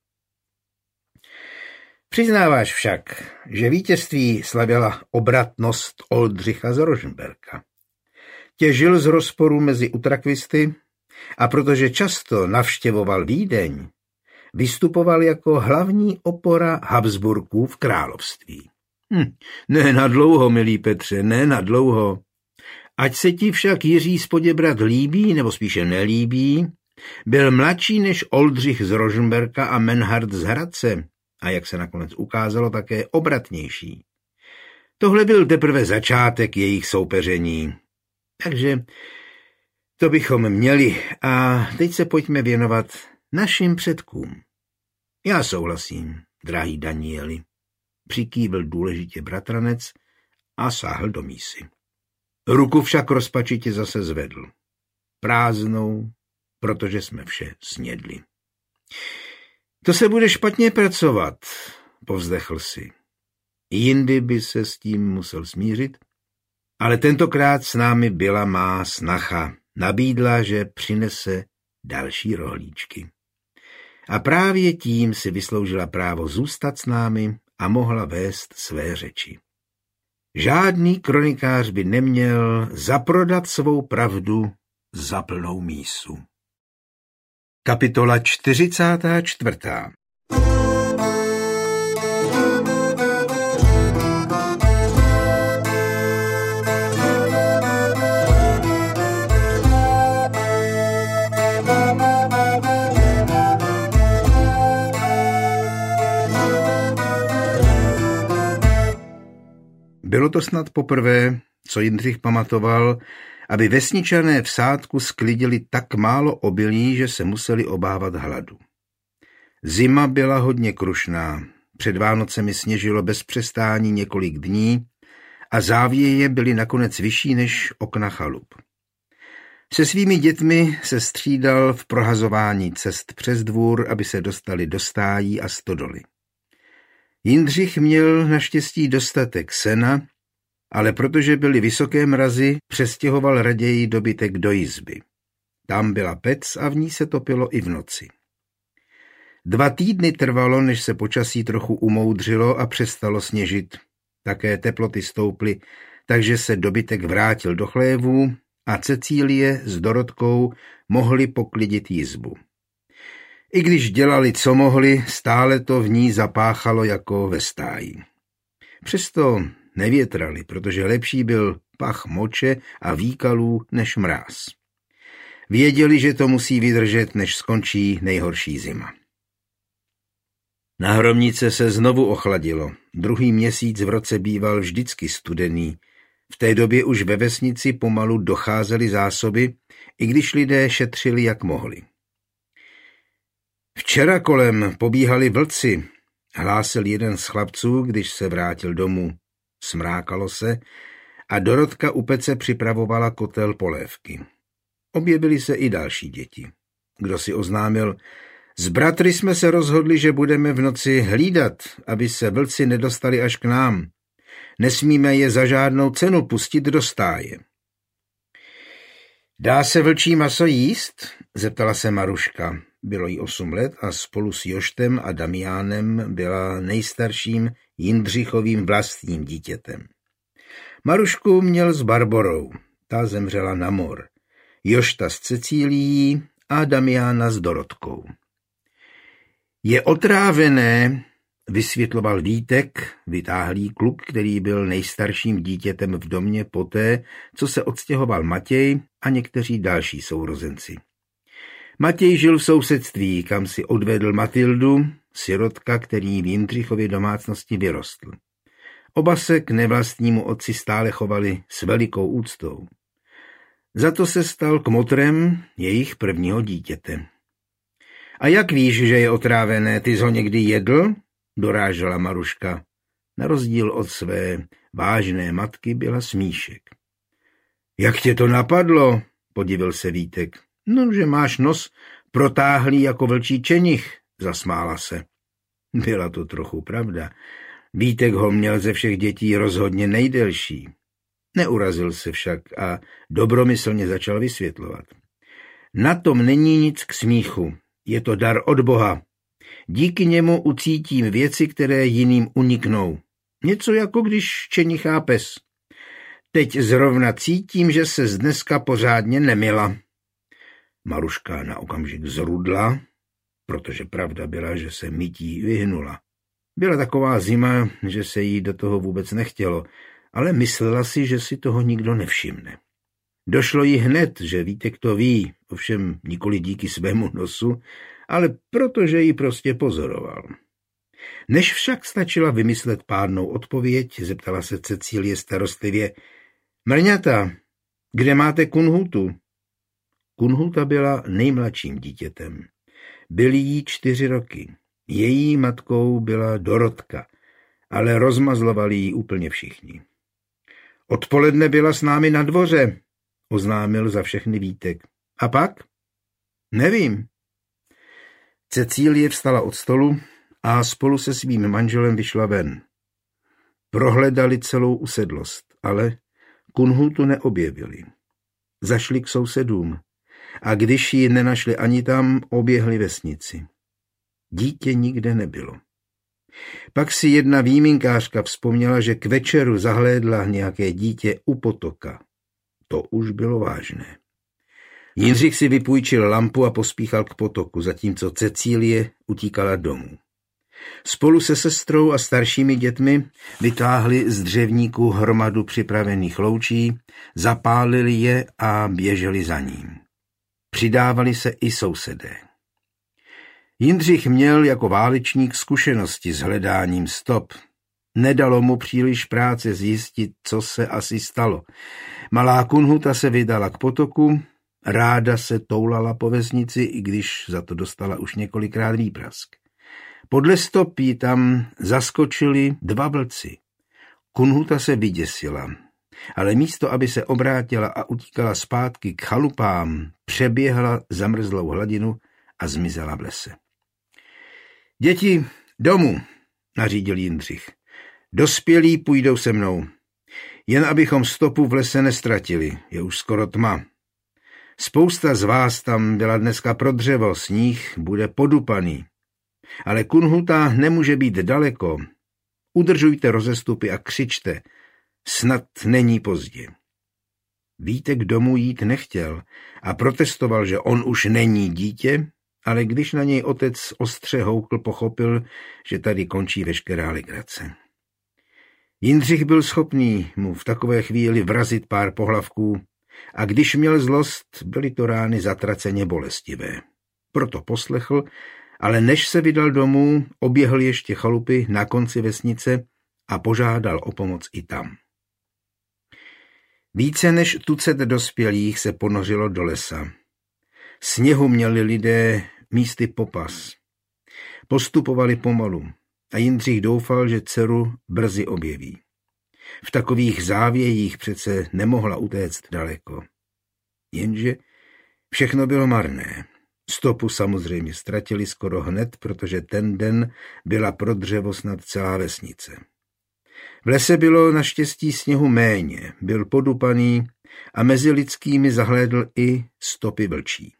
S1: Přiznáváš však, že vítězství slavila obratnost Oldřicha z Rožmberka. Těžil z rozporu mezi utrakvisty a protože často navštěvoval Vídeň, vystupoval jako hlavní opora Habsburků v království. Ne na dlouho, milý Petře, ne na dlouho. Ať se ti však Jiří z Poděbrad líbí, nebo spíše nelíbí, byl mladší než Oldřich z Rožmberka a Menhard z Hradce a jak se nakonec ukázalo, také obratnější. Tohle byl teprve začátek jejich soupeření. Takže to bychom měli a teď se pojďme věnovat našim předkům. Já souhlasím, drahý Danieli, přikývl důležitě bratranec a sáhl do mísy. Ruku však rozpačitě zase zvedl. Prázdnou, protože jsme vše snědli. To se bude špatně pracovat, povzdechl si. Jindy by se s tím musel smířit, ale tentokrát s námi byla má snacha. Nabídla, že přinese další rohlíčky. A právě tím si vysloužila právo zůstat s námi a mohla vést své řeči. Žádný kronikář by neměl zaprodat svou pravdu za plnou mísu. Kapitola 44. Bylo to snad poprvé, co Jindřich pamatoval, aby vesničané v Sádku sklidili tak málo obilí, že se museli obávat hladu. Zima byla hodně krušná, před Vánocemi sněžilo bez přestání několik dní a závěje byly nakonec vyšší než okna chalup. Se svými dětmi se střídal v prohazování cest přes dvůr, aby se dostali do stájí a stodoly. Jindřich měl naštěstí dostatek sena, ale protože byly vysoké mrazy, přestěhoval raději dobytek do izby. Tam byla pec a v ní se topilo i v noci. 2 týdny trvalo, než se počasí trochu umoudřilo a přestalo sněžit. Také teploty stouply, takže se dobytek vrátil do chlévů a Cecílie s Dorotkou mohli poklidit jizbu. I když dělali, co mohli, stále to v ní zapáchalo jako ve stáji. Přesto nevětrali, protože lepší byl pach moče a výkalů než mráz. Věděli, že to musí vydržet, než skončí nejhorší zima. Na Hromnice se znovu ochladilo. 2. měsíc v roce býval vždycky studený. V té době už ve vesnici pomalu docházely zásoby, i když lidé šetřili, jak mohli. Včera kolem pobíhali vlci, hlásil jeden z chlapců, když se vrátil domů. Smrákalo se a Dorotka u pece připravovala kotel polévky. Objevily se i další děti. Kdo si oznámil: s bratry jsme se rozhodli, že budeme v noci hlídat, aby se vlci nedostali až k nám. Nesmíme je za žádnou cenu pustit do stáje. Dá se vlčí maso jíst? Zeptala se Maruška. Bylo jí 8 let a spolu s Joštem a Damiánem byla nejstarším Jindřichovým vlastním dítětem. Marušku měl s Barborou, ta zemřela na mor, Jošta s Cecílií a Damiána s Dorotkou. Je otrávené, vysvětloval Vítek, vytáhlý kluk, který byl nejstarším dítětem v domě poté, co se odstěhoval Matěj a někteří další sourozenci. Matěj žil v sousedství, kam si odvedl Matildu, sirotka, který v Jindřichově domácnosti vyrostl. Oba se k nevlastnímu otci stále chovali s velikou úctou. Za to se stal kmotrem jejich prvního dítěte. A jak víš, že je otrávené, ty jsi ho někdy jedl? Dorážela Maruška. Na rozdíl od své vážné matky byla smíšek. Jak tě to napadlo? Podivil se Vítek. No, že máš nos protáhlý jako vlčí čenich, zasmála se. Byla to trochu pravda. Vítek ho měl ze všech dětí rozhodně nejdelší. Neurazil se však a dobromyslně začal vysvětlovat. Na tom není nic k smíchu. Je to dar od Boha. Díky němu ucítím věci, které jiným uniknou. Něco jako když čenichá pes. Teď zrovna cítím, že se z dneska pořádně nemila. Maruška na okamžik zrudla, protože pravda byla, že se mytí vyhnula. Byla taková zima, že se jí do toho vůbec nechtělo, ale myslela si, že si toho nikdo nevšimne. Došlo jí hned, že Vítek to ví, ovšem nikoli díky svému nosu, ale protože ji prostě pozoroval. Než však stačila vymyslet pádnou odpověď, zeptala se Cecílie starostlivě: Mrňata, kde máte Kunhutu? Kunhuta byla nejmladším dítětem. Byly jí 4 roky. Její matkou byla Dorotka, ale rozmazlovali ji úplně všichni. Odpoledne byla s námi na dvoře, oznámil za všechny Vítek. A pak? Nevím. Cecílie vstala od stolu a spolu se svým manželem vyšla ven. Prohledali celou usedlost, ale Kunhutu neobjevili. Zašli k sousedům a když ji nenašli ani tam, oběhli vesnici. Dítě nikde nebylo. Pak si jedna výjimkářka vzpomněla, že k večeru zahlédla nějaké dítě u potoka. To už bylo vážné. Jindřich si vypůjčil lampu a pospíchal k potoku, zatímco Cecílie utíkala domů. Spolu se sestrou a staršími dětmi vytáhli z dřevníku hromadu připravených loučí, zapálili je a běželi za ním. Přidávali se i sousedé. Jindřich měl jako válečník zkušenosti s hledáním stop. Nedalo mu příliš práce zjistit, co se asi stalo. Malá Kunhuta se vydala k potoku, ráda se toulala po vesnici, i když za to dostala už několikrát výprask. Podle stopí tam zaskočili 2 vlci. Kunhuta se vyděsila, ale místo, aby se obrátila a utíkala zpátky k chalupám, přeběhla zamrzlou hladinu a zmizela v lese. Děti, domů, nařídil Jindřich. Dospělí půjdou se mnou. Jen abychom stopu v lese nestratili, je už skoro tma. Spousta z vás tam byla dneska pro dřevo, sníh bude podupaný. Ale Kunhuta nemůže být daleko. Udržujte rozestupy a křičte, snad není pozdě. Vítek domů jít nechtěl a protestoval, že on už není dítě, ale když na něj otec ostře houkl, pochopil, že tady končí veškerá legrace. Jindřich byl schopný mu v takové chvíli vrazit pár pohlavků a když měl zlost, byly to rány zatraceně bolestivé. Proto poslechl, ale než se vydal domů, oběhl ještě chalupy na konci vesnice a požádal o pomoc i tam. Více než tucet dospělých se ponořilo do lesa. Sněhu měli lidé místy popas. Postupovali pomalu a Jindřich doufal, že dceru brzy objeví. V takových závějích přece nemohla utéct daleko. Jenže všechno bylo marné. Stopu samozřejmě ztratili skoro hned, protože ten den byla pro dřevo snad celá vesnice. V lese bylo naštěstí sněhu méně, byl podupaný a mezi lidskými zahlédl i stopy vlčí.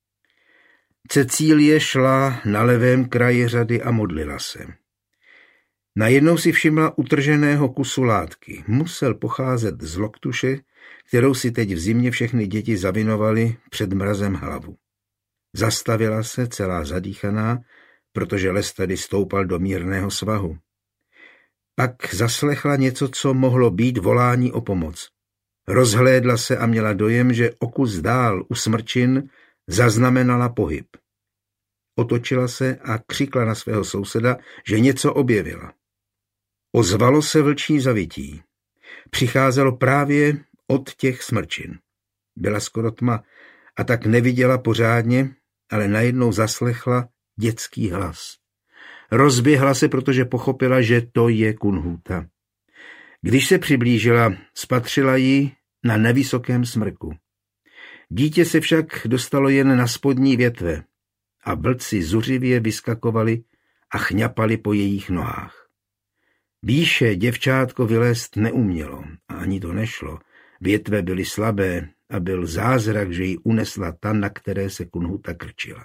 S1: Cecílie šla na levém kraji řady a modlila se. Najednou si všimla utrženého kusu látky. Musel pocházet z loktuše, kterou si teď v zimě všechny děti zavinovaly před mrazem hlavu. Zastavila se celá zadýchaná, protože les tady stoupal do mírného svahu. Pak zaslechla něco, co mohlo být volání o pomoc. Rozhlédla se a měla dojem, že o kus dál u smrčin zaznamenala pohyb. Otočila se a křikla na svého souseda, že něco objevila. Ozvalo se vlčí zavytí. Přicházelo právě od těch smrčin. Byla skoro tma a tak neviděla pořádně, ale najednou zaslechla dětský hlas. Rozběhla se, protože pochopila, že to je Kunhuta. Když se přiblížila, spatřila ji na nevysokém smrku. Dítě se však dostalo jen na spodní větve a vlci zuřivě vyskakovali a chňapali po jejich nohách. Výše děvčátko vylézt neumělo a ani to nešlo. Větve byly slabé a byl zázrak, že ji unesla ta, na které se Kunhuta krčila.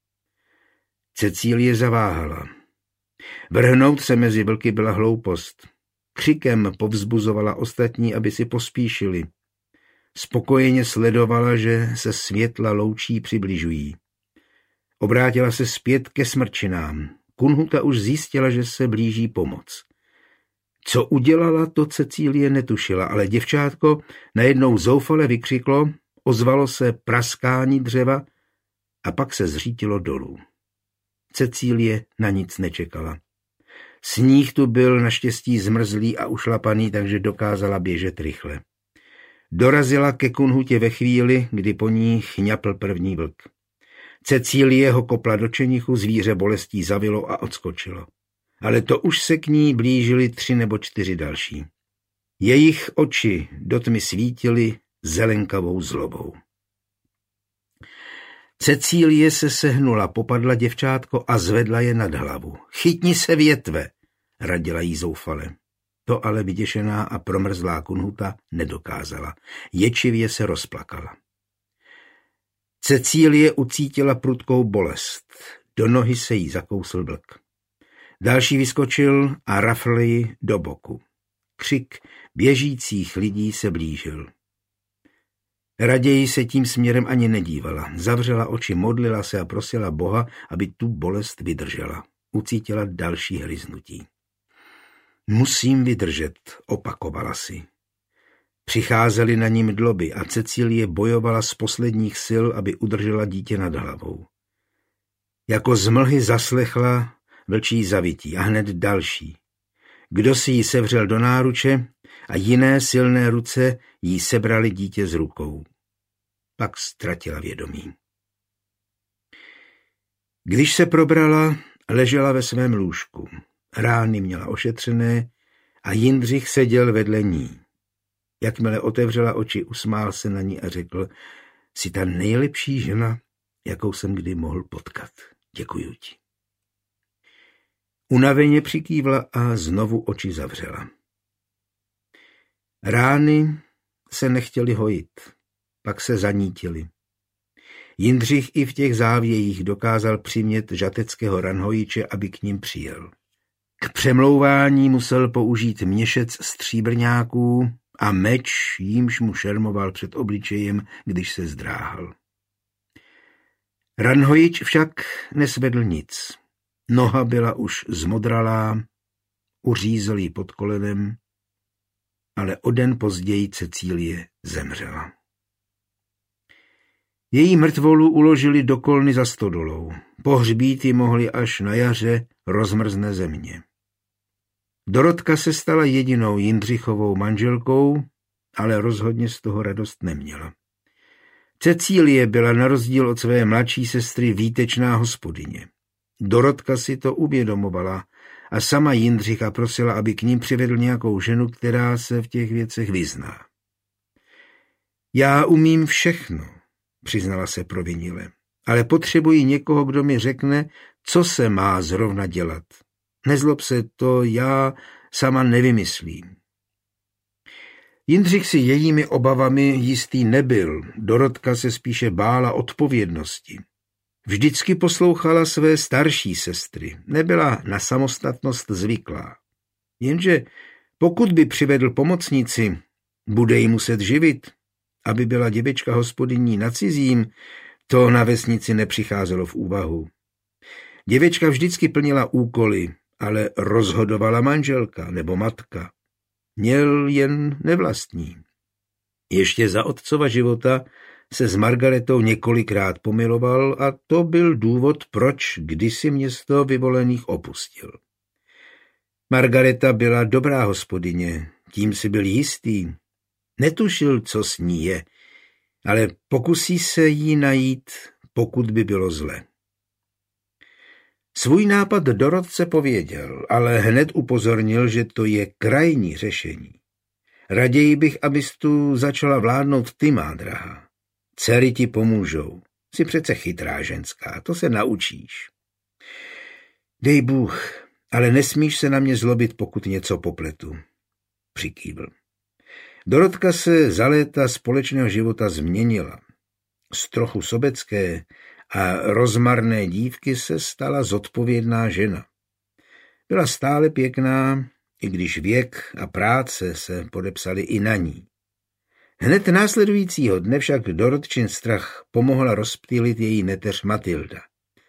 S1: Cecílie zaváhala. Vrhnout se mezi vlky byla hloupost. Křikem povzbuzovala ostatní, aby si pospíšili. Spokojeně sledovala, že se světla loučí přibližují. Obrátila se zpět ke smrčinám. Kunhuta už zjistila, že se blíží pomoc. Co udělala, to Cecílie netušila, ale děvčátko najednou zoufale vykřiklo, ozvalo se praskání dřeva a pak se zřítilo dolů. Cecílie na nic nečekala. Sníh tu byl naštěstí zmrzlý a ušlapaný, takže dokázala běžet rychle. Dorazila ke Kunhutě ve chvíli, kdy po ní chňapl první vlk. Cecílie ho kopla do čenichu, zvíře bolestí zavilo a odskočilo. Ale to už se k ní blížili 3 nebo 4 další. Jejich oči do tmy svítily zelenkavou zlobou. Cecílie se sehnula, popadla děvčátko a zvedla je nad hlavu. Chytni se větve, radila jí zoufale. To ale vyděšená a promrzlá Kunhuta nedokázala. Ječivě se rozplakala. Cecílie ucítila prudkou bolest. Do nohy se jí zakousl vlk. Další vyskočil a rafl ji do boku. Křik běžících lidí se blížil. Raději se tím směrem ani nedívala. Zavřela oči, modlila se a prosila Boha, aby tu bolest vydržela. Ucítila další hryznutí. Musím vydržet, opakovala si. Přicházely na ní mdloby a Cecílie bojovala z posledních sil, aby udržela dítě nad hlavou. Jako z mlhy zaslechla vlčí zavití a hned další. Kdo si ji sevřel do náruče a jiné silné ruce jí sebrali dítě z rukou. Pak ztratila vědomí. Když se probrala, ležela ve svém lůžku. Rány měla ošetřené a Jindřich seděl vedle ní. Jakmile otevřela oči, usmál se na ní a řekl: jsi ta nejlepší žena, jakou jsem kdy mohl potkat. Děkuju ti. Unaveně přikývla a znovu oči zavřela. Rány se nechtěly hojit, pak se zanítily. Jindřich i v těch závějích dokázal přimět žateckého ranhojiče, aby k ním přijel. K přemlouvání musel použít měšec stříbrňáků a meč, jímž mu šermoval před obličejem, když se zdráhal. Ranhojič však nesvedl nic. Noha byla už zmodralá, uřízl jí pod kolenem, ale o den později Cecílie zemřela. Její mrtvolu uložili do kolny za stodolou. Pohřbít ji mohli až na jaře rozmrzné země. Dorotka se stala jedinou Jindřichovou manželkou, ale rozhodně z toho radost neměla. Cecílie byla na rozdíl od své mladší sestry výtečná hospodyně. Dorotka si to uvědomovala a sama Jindřicha prosila, aby k ním přivedl nějakou ženu, která se v těch věcech vyzná. Já umím všechno, přiznala se provinile, ale potřebuji někoho, kdo mi řekne, co se má zrovna dělat. Nezlob se, to já sama nevymyslím. Jindřich si jejími obavami jistý nebyl, Dorotka se spíše bála odpovědnosti. Vždycky poslouchala své starší sestry, nebyla na samostatnost zvyklá. Jenže pokud by přivedl pomocnici, bude ji muset živit. Aby byla děvečka hospodyní na cizím, to na vesnici nepřicházelo v úvahu. Děvečka vždycky plnila úkoly, ale rozhodovala manželka nebo matka. Měl jen nevlastní. Ještě za otcova života se s Margaretou několikrát pomiloval a to byl důvod, proč kdysi město vyvolených opustil. Margareta byla dobrá hospodyně, tím si byl jistý. Netušil, co s ní je, ale pokusí se jí najít, pokud by bylo zle. Svůj nápad Dorotce pověděl, ale hned upozornil, že to je krajní řešení. Raději bych, abys tu začala vládnout ty, má drahá. Dcery ti pomůžou. Jsi přece chytrá ženská, to se naučíš. Dej Bůh, ale nesmíš se na mě zlobit, pokud něco popletu. Přikývl. Dorotka se za léta společného života změnila. Z trochu sobecké a rozmarné dívky se stala zodpovědná žena. Byla stále pěkná, i když věk a práce se podepsali i na ní. Hned následujícího dne však Dorotčin strach pomohla rozptýlit její neteř Matilda.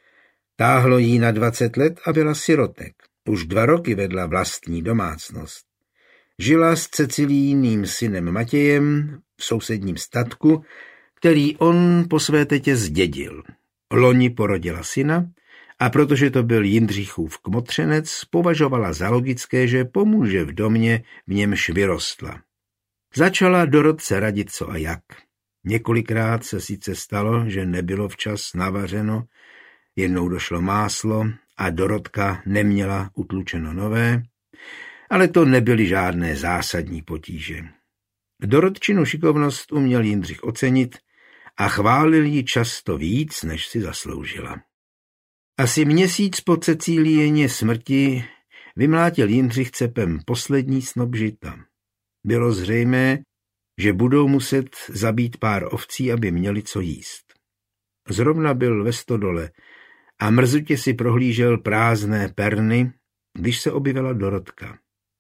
S1: Táhlo jí na 20 let a byla sirotek. Už 2 roky vedla vlastní domácnost. Žila s Cecilíným synem Matějem v sousedním statku, který on po své tetě zdědil. Loni porodila syna a protože to byl Jindřichův kmotřenec, považovala za logické, že pomůže v domě, v němž vyrostla. Začala Dorotce radit co a jak. Několikrát se sice stalo, že nebylo včas navařeno, jednou došlo máslo a Dorotka neměla utlučeno nové, ale to nebyly žádné zásadní potíže. Dorotčinu šikovnost uměl Jindřich ocenit a chválil ji často víc, než si zasloužila. Asi měsíc po Cecílieně smrti vymlátil Jindřich cepem poslední snop žita. Bylo zřejmé, že budou muset zabít pár ovcí, aby měli co jíst. Zrovna byl ve stodole a mrzutě si prohlížel prázdné perny, když se objevila Dorotka.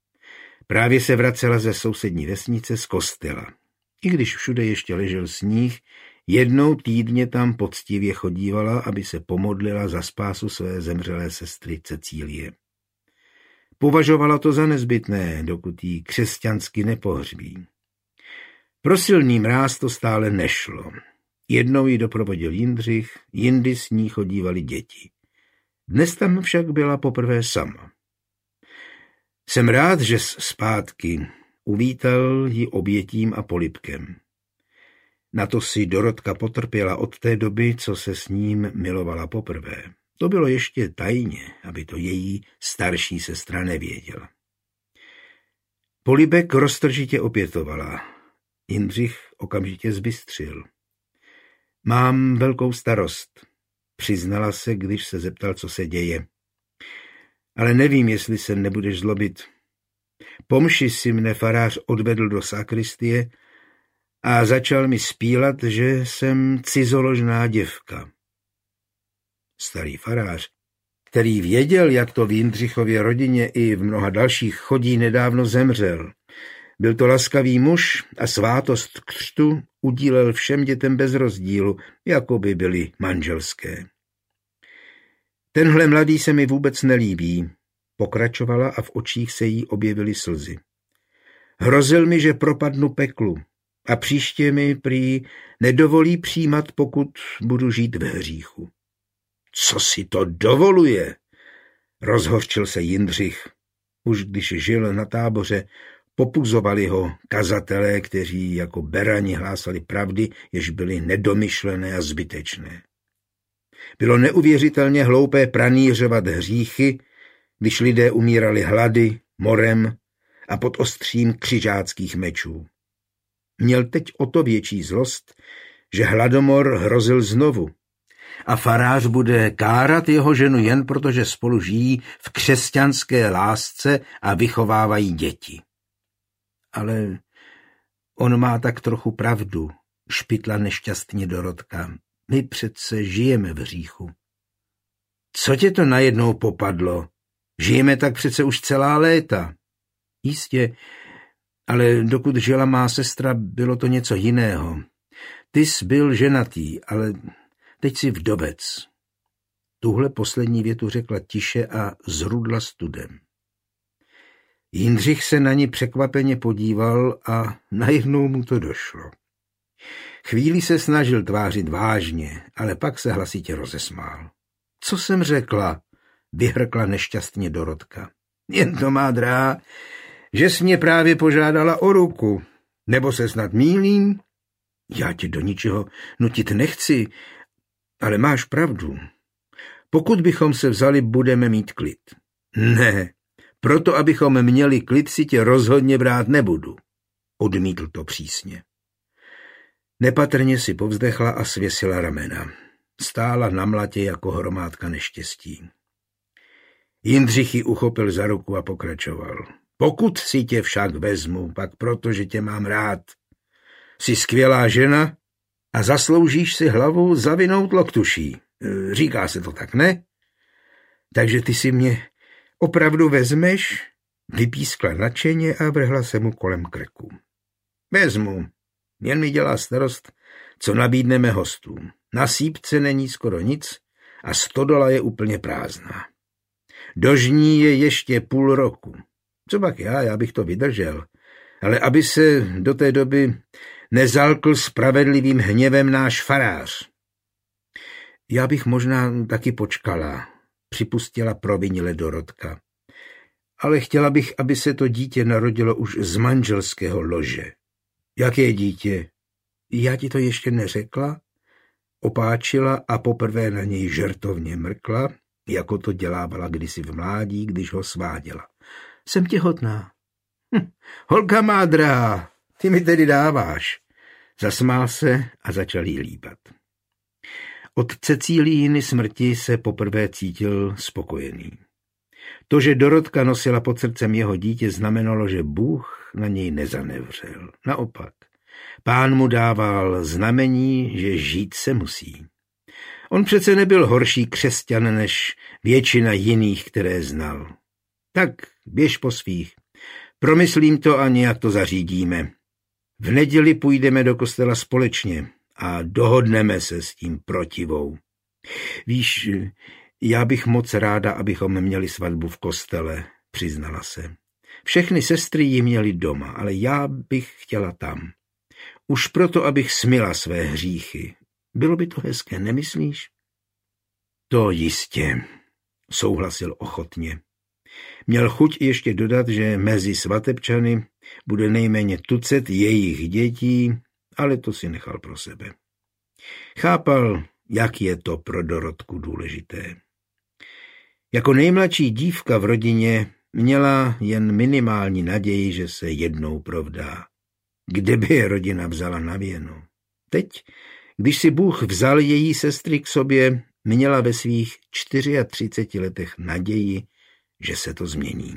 S1: Právě se vracela ze sousední vesnice z kostela. I když všude ještě ležel sníh, jednou týdně tam poctivě chodívala, aby se pomodlila za spásu své zemřelé sestry Cecílie. Považovala to za nezbytné, dokud jí křesťansky nepohřbí. Pro silný mráz to stále nešlo. Jednou ji doprovodil Jindřich, jindy s ní chodívali děti. Dnes tam však byla poprvé sama. Jsem rád, že zpátky, uvítal ji obětím a polibkem. Na to si Dorotka potrpěla od té doby, co se s ním milovala poprvé. To bylo ještě tajně, aby to její starší sestra nevěděla. Polibek roztržitě opětovala. Jindřich okamžitě zbystřil. Mám velkou starost, přiznala se, když se zeptal, co se děje. Ale nevím, jestli se nebudeš zlobit. Po mši si mne farář odvedl do sakristie a začal mi spílat, že jsem cizoložná děvka. Starý farář, který věděl, jak to v Jindřichově rodině i v mnoha dalších chodí, nedávno zemřel. Byl to laskavý muž a svátost křtu udílel všem dětem bez rozdílu, jako by byly manželské. Tenhle mladý se mi vůbec nelíbí, pokračovala a v očích se jí objevily slzy. Hrozil mi, že propadnu peklu a příště mi prý nedovolí přijímat, pokud budu žít v hříchu. Co si to dovoluje? Rozhořčil se Jindřich. Už když žil na Táboře, popuzovali ho kazatelé, kteří jako berani hlásali pravdy, jež byly nedomyšlené a zbytečné. Bylo neuvěřitelně hloupé pranýřovat hříchy, když lidé umírali hlady, morem a pod ostřím křižáckých mečů. Měl teď o to větší zlost, že hladomor hrozil znovu a farář bude kárat jeho ženu jen protože spolu žijí v křesťanské lásce a vychovávají děti. Ale on má tak trochu pravdu, špitla nešťastně Dorotka. My přece žijeme v hříchu. Co tě to najednou popadlo? Žijeme tak přece už celá léta. Jistě, ale dokud žila má sestra, bylo to něco jiného. Ty jsi byl ženatý, ale teď jsi vdovec. Tuhle poslední větu řekla tiše a zrudla studem. Jindřich se na ní překvapeně podíval a najednou mu to došlo. Chvíli se snažil tvářit vážně, ale pak se hlasitě rozesmál. Co jsem řekla? Vyhrkla nešťastně Dorotka. Jen to, má drahá, že jsi mě právě požádala o ruku. Nebo se snad mýlím? Já tě do ničeho nutit nechci, ale máš pravdu. Pokud bychom se vzali, budeme mít klid. Ne, proto abychom měli klid, si tě rozhodně brát nebudu. Odmítl to přísně. Nepatrně si povzdechla a svěsila ramena. Stála na mlatě jako hromádka neštěstí. Jindřich ji uchopil za ruku a pokračoval. Pokud si tě však vezmu, pak protože tě mám rád. Jsi skvělá žena a zasloužíš si hlavu zavinout loktuší. Říká se to tak, ne? Takže ty si mě opravdu vezmeš? Vypískla nadšeně a vrhla se mu kolem krku. Vezmu. Jen mi dělá starost, co nabídneme hostům. Na sípce není skoro nic a stodola je úplně prázdná. Do žní je ještě půl roku. Co pak já bych to vydržel. Ale aby se do té doby nezalkl spravedlivým hněvem náš farář. Já bych možná taky počkala, připustila provinile Dorotka. Ale chtěla bych, aby se to dítě narodilo už z manželského lože. Jaké dítě? Já ti to ještě neřekla? Opáčila a poprvé na něj žertovně mrkla, jako to dělávala kdysi v mládí, když ho sváděla. Jsem těhotná. Holka má drahá, ty mi tedy dáváš. Zasmál se a začal jí líbat. Od Cecílíny smrti se poprvé cítil spokojený. To, že Dorotka nosila pod srdcem jeho dítě, znamenalo, že Bůh na něj nezanevřel. Naopak, Pán mu dával znamení, že žít se musí. On přece nebyl horší křesťan než většina jiných, které znal. Tak běž po svých. Promyslím to a nějak to zařídíme. V neděli půjdeme do kostela společně a dohodneme se s tím protivou. Víš, já bych moc ráda, abychom měli svatbu v kostele, přiznala se. Všechny sestry ji měly doma, ale já bych chtěla tam. Už proto, abych smyla své hříchy. Bylo by to hezké, nemyslíš? To jistě, souhlasil ochotně. Měl chuť ještě dodat, že mezi svatebčany bude nejméně tucet jejich dětí, ale to si nechal pro sebe. Chápal, jak je to pro Dorotku důležité. Jako nejmladší dívka v rodině měla jen minimální naději, že se jednou provdá. Kde by je rodina vzala na věno? Teď, když si Bůh vzal její sestry k sobě, měla ve svých 34 letech naději, že se to změní.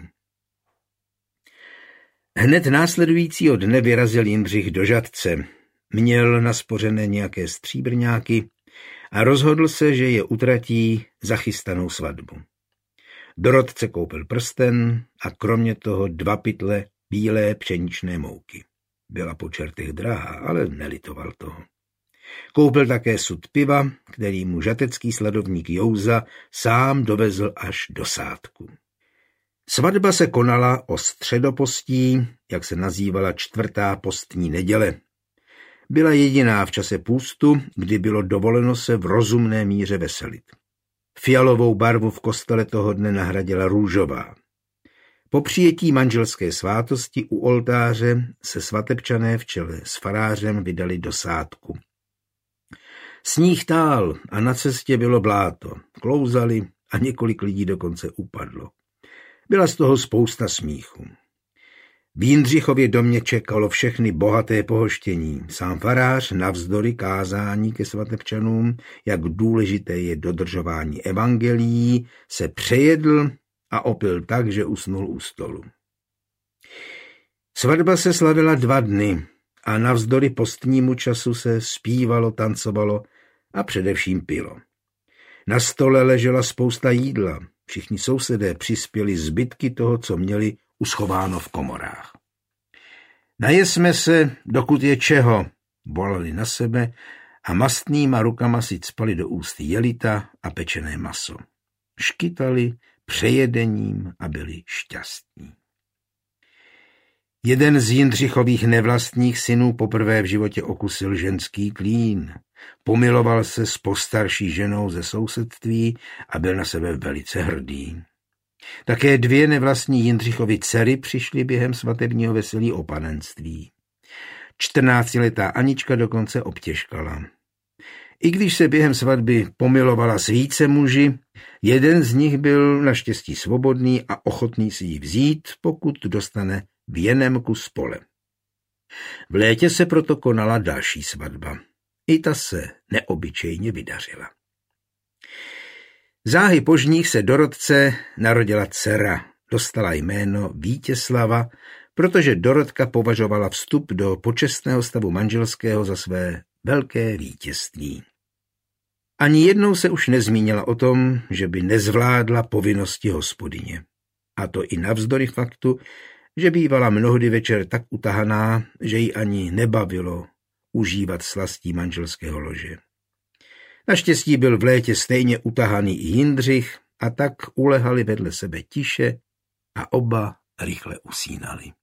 S1: Hned následujícího dne vyrazil Jindřich do Žatce. Měl naspořené nějaké stříbrňáky a rozhodl se, že je utratí za chystanou svatbu. Dorotce koupil prsten a kromě toho 2 pytle bílé pšeničné mouky. Byla po čertech drahá, ale nelitoval toho. Koupil také sud piva, který mu žatecký sladovník Jouza sám dovezl až do Sádku. Svatba se konala o středopostí, jak se nazývala 4. postní neděle. Byla jediná v čase půstu, kdy bylo dovoleno se v rozumné míře veselit. Fialovou barvu v kostele toho dne nahradila růžová. Po přijetí manželské svátosti u oltáře se svatebčané v čele s farářem vydali do Sádku. Sníh tál a na cestě bylo bláto, klouzali a několik lidí dokonce upadlo. Byla z toho spousta smíchu. V Jindřichově domě čekalo všechny bohaté pohoštění. Sám farář navzdory kázání ke svatebčanům, jak důležité je dodržování evangelií, se přejedl a opil tak, že usnul u stolu. Svatba se slavila 2 dny a navzdory postnímu času se zpívalo, tancovalo a především pilo. Na stole ležela spousta jídla. Všichni sousedé přispěli zbytky toho, co měli uschováno v komorách. Najesme se, dokud je čeho, volali na sebe a mastnýma rukama si cpali do úst jelita a pečené maso. Škytali přejedením a byli šťastní. Jeden z Jindřichových nevlastních synů poprvé v životě okusil ženský klín. Pomiloval se s postarší ženou ze sousedství a byl na sebe velice hrdý. Také 2 nevlastní Jindřichovy dcery přišly během svatebního veselí o panenství. 14letá Anička dokonce obtěžkala. I když se během svatby pomilovala s více muži, jeden z nich byl naštěstí svobodný a ochotný si ji vzít, pokud dostane věnemku z pole. V létě se proto konala další svatba. I ta se neobyčejně vydařila. Záhy po žních se Dorotce narodila dcera. Dostala jméno Vítězslava, protože Dorotka považovala vstup do počestného stavu manželského za své velké vítězství. Ani jednou se už nezmínila o tom, že by nezvládla povinnosti hospodyně. A to i navzdory faktu, že bývala mnohdy večer tak utahaná, že ji ani nebavilo užívat slastí manželského lože. Naštěstí byl v létě stejně utahaný i Jindřich a tak ulehali vedle sebe tiše a oba rychle usínali.